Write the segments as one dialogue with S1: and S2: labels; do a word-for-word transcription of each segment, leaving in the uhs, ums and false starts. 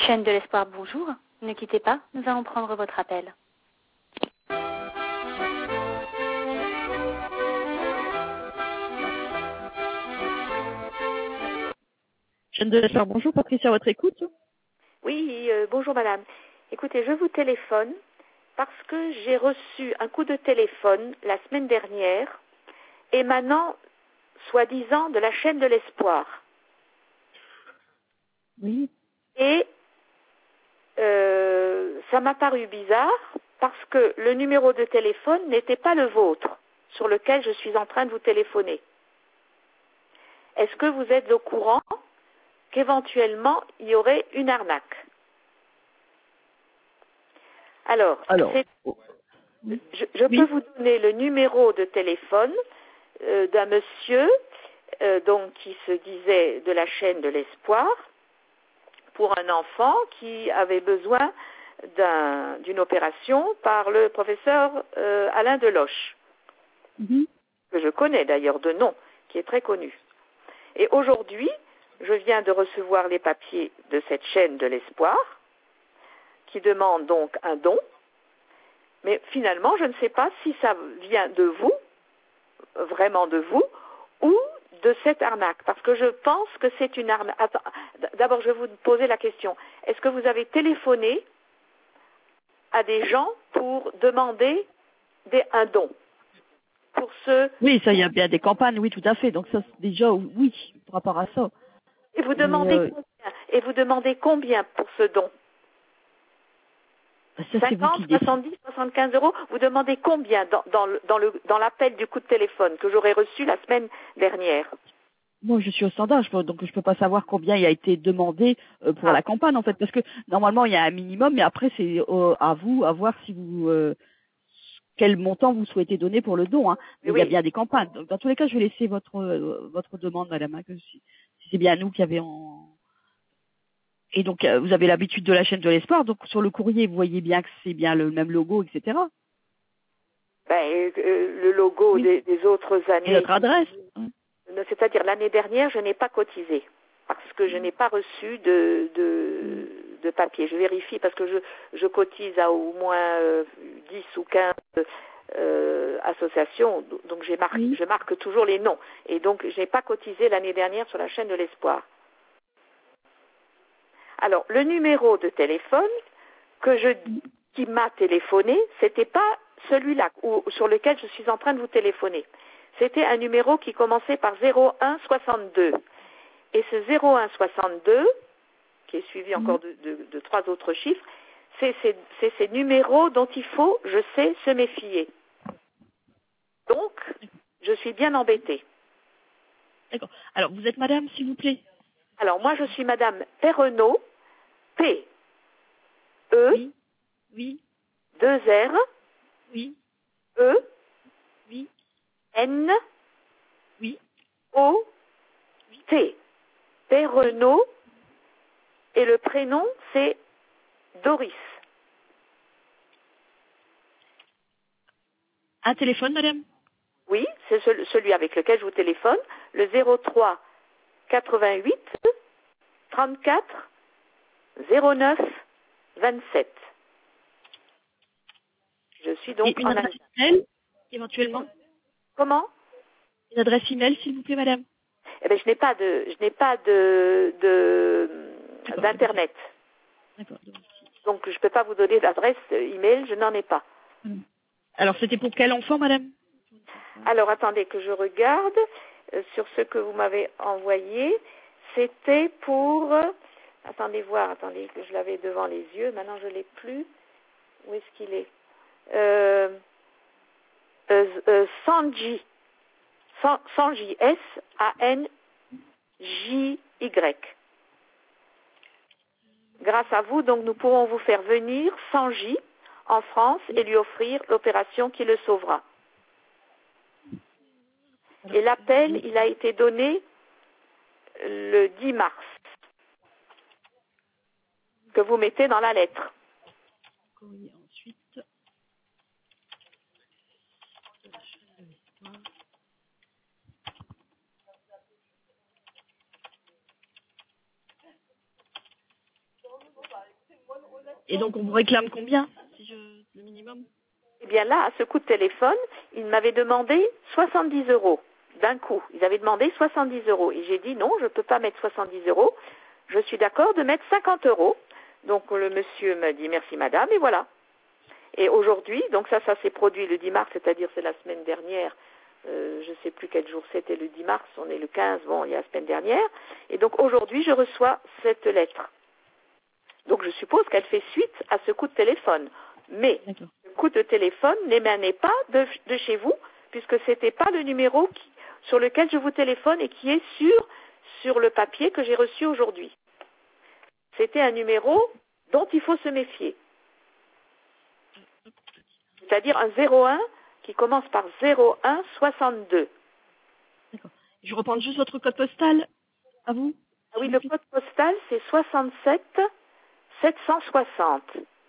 S1: Chaîne de l'espoir, bonjour. Ne quittez pas, nous allons prendre votre appel.
S2: Chaîne de l'espoir, bonjour. Patricia, à votre écoute.
S3: Oui, euh, bonjour madame. Écoutez, je vous téléphone parce que j'ai reçu un coup de téléphone la semaine dernière émanant, soi-disant, de la chaîne de l'espoir.
S2: Oui.
S3: Et euh, ça m'a paru bizarre parce que le numéro de téléphone n'était pas le vôtre sur lequel je suis en train de vous téléphoner. Est-ce que vous êtes au courant qu'éventuellement il y aurait une arnaque? Alors,
S2: Alors,
S3: c'est, je, je
S2: oui.
S3: peux vous donner le numéro de téléphone euh, d'un monsieur euh, donc qui se disait de la chaîne de l'espoir pour un enfant qui avait besoin d'un, d'une opération par le professeur euh, Alain Deloche,
S2: Mhm.
S3: que je connais d'ailleurs de nom, qui est très connu. Et aujourd'hui, je viens de recevoir les papiers de cette chaîne de l'espoir, qui demande donc un don, mais finalement, je ne sais pas si ça vient de vous, vraiment de vous, ou de cette arnaque, parce que je pense que c'est une arnaque. Attends, d'abord, je vais vous poser la question. Est-ce que vous avez téléphoné à des gens pour demander des, un don pour ce,
S2: Oui, ça, il y a bien des campagnes, oui, tout à fait. Donc ça, c'est déjà, oui, par rapport à ça.
S3: et vous
S2: Mais
S3: demandez
S2: euh,
S3: combien, et vous demandez combien pour ce don?
S2: ça, c'est vous
S3: cinquante,
S2: qui décidez.
S3: soixante-dix, soixante-quinze euros. Vous demandez combien dans, dans, le, dans, le, dans l'appel du coup de téléphone que j'aurais reçu la semaine dernière?
S2: Moi, je suis au standard, je peux- donc je peux pas savoir combien il a été demandé euh, pour
S3: Ah,
S2: la campagne, en fait, parce que normalement, il y a un minimum, mais après, c'est euh, à vous, à voir si vous, euh, quel montant vous souhaitez donner pour le don. Hein.
S3: mais
S2: Mais il y a
S3: oui.
S2: bien des campagnes. Donc, dans tous les cas, je vais laisser votre euh, votre demande, madame, hein, que si, si c'est bien nous qui avons en... Et donc, euh, vous avez l'habitude de la chaîne de l'espoir. Donc, sur le courrier, vous voyez bien que c'est bien le même logo, et cetera.
S3: Ben, euh, le logo
S2: Oui.
S3: des, des autres
S2: Et
S3: années,
S2: notre adresse. Hein.
S3: c'est-à-dire l'année dernière, je n'ai pas cotisé parce que je n'ai pas reçu de, de, de papier. Je vérifie parce que je, je cotise à au moins euh, dix ou quinze euh, associations, donc j'ai marque,
S2: Oui.
S3: je marque toujours les noms. Et donc, je n'ai pas cotisé l'année dernière sur la chaîne de l'espoir. Alors, le numéro de téléphone que je, qui m'a téléphoné, c'était pas celui-là ou, sur lequel je suis en train de vous téléphoner. C'était un numéro qui commençait par zéro un soixante-deux. Et ce zéro un soixante-deux, qui est suivi encore de, de, de trois autres chiffres, c'est ces, c'est ces numéros dont il faut, je sais, se méfier. Donc, je suis bien embêtée.
S2: D'accord. Alors, vous êtes madame, s'il vous plaît?
S3: Alors, moi, je suis Madame Perrenot, P, E,
S2: Oui. Oui.
S3: deux R,
S2: Oui.
S3: E,
S2: Oui.
S3: N,
S2: Oui.
S3: O, T. Perrenot, et le prénom, c'est Doris.
S2: Un téléphone, madame?
S3: Oui, c'est ce- celui avec lequel je vous téléphone, le zéro trois quatre-vingt-huit trente-quatre zéro neuf vingt-sept. Je suis
S2: Et
S3: donc
S2: une
S3: en
S2: adresse
S3: Alsace.
S2: email, éventuellement?
S3: Comment?
S2: Une adresse email, s'il vous plaît, madame?
S3: Eh bien, je n'ai pas de, je n'ai pas de, de,
S2: D'accord.
S3: d'internet.
S2: D'accord.
S3: Donc, je ne peux pas vous donner d'adresse email, je n'en ai pas.
S2: Alors, c'était pour quel enfant, madame?
S3: Alors, attendez que je regarde euh, sur ce que vous m'avez envoyé. C'était pour... euh, attendez voir, attendez que je l'avais devant les yeux. Maintenant, je ne l'ai plus. Où est-ce qu'il est, euh, euh, euh, Sanji. San- Sanji. S A N J Y. Grâce à vous, donc, nous pourrons vous faire venir Sanji en France et lui offrir l'opération qui le sauvera. Et l'appel, il a été donné le dix mars, que vous mettez dans la lettre.
S2: Courrier ensuite. Et donc, on vous réclame combien, si je, le minimum?
S3: Eh bien là, à ce coup de téléphone, ils m'avaient demandé soixante-dix euros d'un coup. Ils avaient demandé soixante-dix euros. Et j'ai dit non, je ne peux pas mettre soixante-dix euros. Je suis d'accord de mettre cinquante euros. Donc le monsieur me dit merci madame et voilà. Et aujourd'hui, donc ça, ça s'est produit le dix mars, c'est-à-dire c'est la semaine dernière. Euh, je ne sais plus quel jour c'était le dix mars, on est le quinze, bon, il y a la semaine dernière. Et donc aujourd'hui, je reçois cette lettre. Donc je suppose qu'elle fait suite à ce coup de téléphone. Mais le coup de téléphone n'émanait pas de, de chez vous, puisque ce n'était pas le numéro qui, sur lequel je vous téléphone et qui est sur, sur le papier que j'ai reçu aujourd'hui. C'était un numéro dont il faut se méfier. C'est-à-dire un zéro un qui commence par zéro un soixante-deux.
S2: D'accord. Je reprends juste votre code postal à vous.
S3: Ah oui, le code postal, c'est soixante-sept sept cent soixante.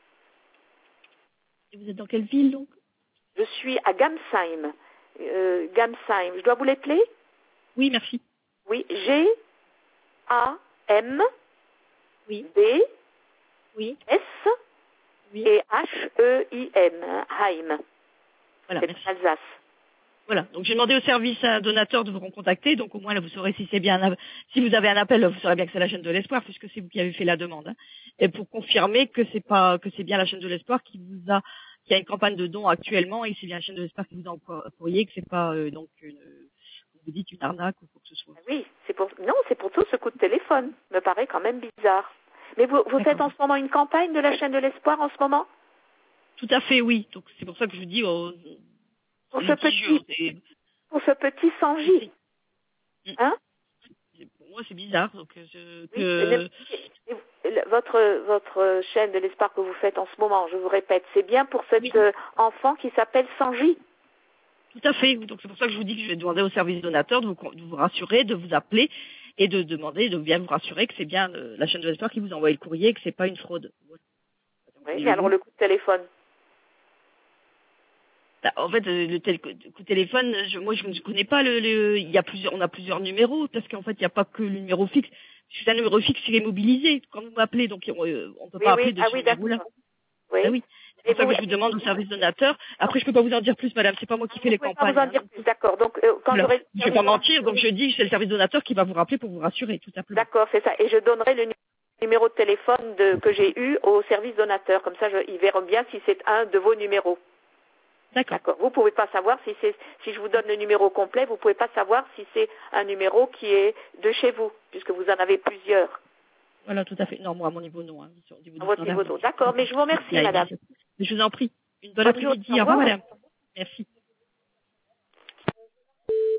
S2: Et vous êtes dans quelle ville, donc?
S3: Je suis à Gamsheim. Euh, Gamsheim. Je dois vous l'épeler?
S2: Oui, merci.
S3: Oui, G A M
S2: Oui.
S3: B
S2: Oui.
S3: S
S2: Oui.
S3: et H E I M. Hein, Heim.
S2: Voilà,
S3: C'est
S2: merci.
S3: Alsace.
S2: Voilà, donc j'ai demandé au service à un donateur de vous recontacter, donc au moins là vous saurez si c'est bien un, si vous avez un appel, vous saurez bien que c'est la chaîne de l'espoir, puisque c'est vous qui avez fait la demande. Hein. Et pour confirmer que c'est pas que c'est bien la chaîne de l'espoir qui vous a qui a une campagne de dons actuellement et que c'est bien la chaîne de l'espoir qui vous a envoyé, que c'est pas euh, donc une comme vous dites une arnaque ou quoi que ce soit.
S3: Oui, c'est pour non, c'est pour tout ce coup de téléphone. Me paraît quand même bizarre. Mais vous, vous faites en ce moment une campagne de la chaîne de l'espoir en ce moment?
S2: Tout à fait, oui. Donc c'est pour ça que je vous dis oh,
S3: Pour ce petit pour ce petit Sanji. Hein?
S2: Pour moi, c'est bizarre. Donc, je,
S3: oui,
S2: que...
S3: votre, votre chaîne de l'espoir que vous faites en ce moment, je vous répète, c'est bien pour cet
S2: oui.
S3: enfant qui s'appelle Sanji.
S2: Tout à fait. Donc, c'est pour ça que je vous dis que je vais demander au service donateur de vous, de vous rassurer, de vous appeler et de demander, de bien vous rassurer que c'est bien euh, la chaîne de l'espoir qui vous envoie le courrier et que c'est pas une fraude.
S3: Oui, mais alors le coup de téléphone.
S2: En fait, le tel, coup de téléphone, je, moi, je ne connais pas le, le, il y a plusieurs, on a plusieurs numéros, parce qu'en fait, il n'y a pas que le numéro fixe. C'est un numéro fixe qui est mobilisé. Quand vous m'appelez, donc, on ne peut
S3: oui,
S2: pas
S3: oui.
S2: appeler de
S3: ah,
S2: ce
S3: oui,
S2: numéro-là.
S3: Oui.
S2: Ah oui. C'est pour ça vous... que je vous demande au service donateur. Après, je peux pas vous en dire plus, madame. C'est pas moi qui fais les campagnes.
S3: Pas vous en dire plus, d'accord. Donc, euh, quand
S2: voilà.
S3: j'aurai...
S2: Je vais pas mentir, donc je dis, c'est le service donateur qui va vous rappeler pour vous rassurer, tout simplement.
S3: D'accord, c'est ça. Et je donnerai le numéro de téléphone de, que j'ai eu au service donateur. Comme ça, je, ils verront bien si c'est un de vos numéros.
S2: D'accord.
S3: Vous pouvez pas savoir si c'est, si je vous donne le numéro complet, vous pouvez pas savoir si c'est un numéro qui est de chez vous, puisque vous en avez plusieurs.
S2: Voilà, tout à fait. Non, moi, à mon niveau, non. Hein. Au niveau
S3: à votre
S2: standard,
S3: niveau, non. D'accord, mais je vous remercie, madame.
S2: Je vous en prie. Une bonne, bonne après-midi. Au revoir, madame. Merci.